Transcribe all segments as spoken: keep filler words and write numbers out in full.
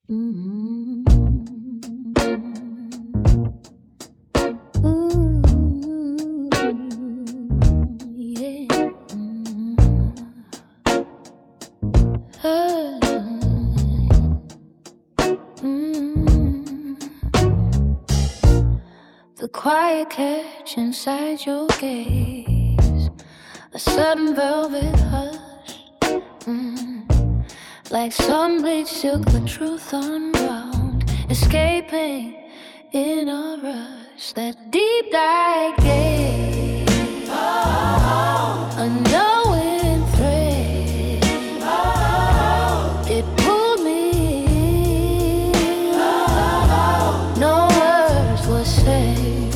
Mm-hmm. Ooh, yeah. Mm. Ah, mm. The quiet catch inside your gaze, a sudden velvet hush, mm. like some bleach silk, the truth unwound, escaping in a rush. That deep dive gaze, a knowing thread, it pulled me in. No words were said,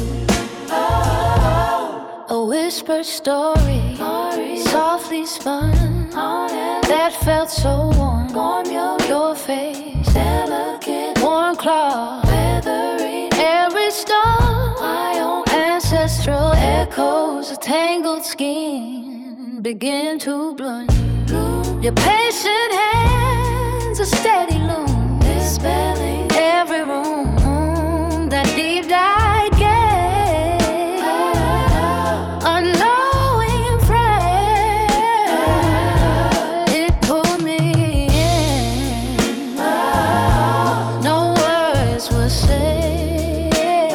a whispered story, softly spun, that felt so warm. Your face, delicate, worn cloth, feathering every stone. My own ancestral echoes, a tangled skin begin to bloom. Your patient hands, a steady loom, dispelling every room. That deep dive gaze, unknowing friend, it pulled me in. No words were said.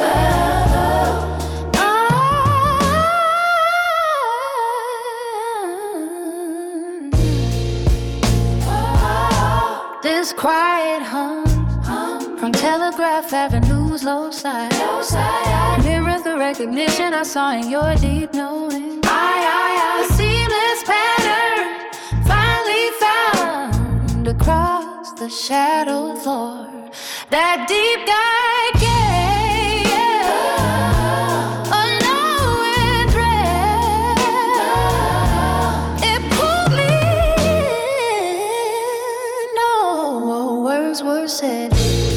Ah, this quiet hum from Telegraph Avenue's low side, mirrors the recognition I saw in your deep knowing. I, I, I, seamless pattern finally found across the shadowed floor. That deep dive gave, yeah, a knowing thread. It pulled me in. No words were said.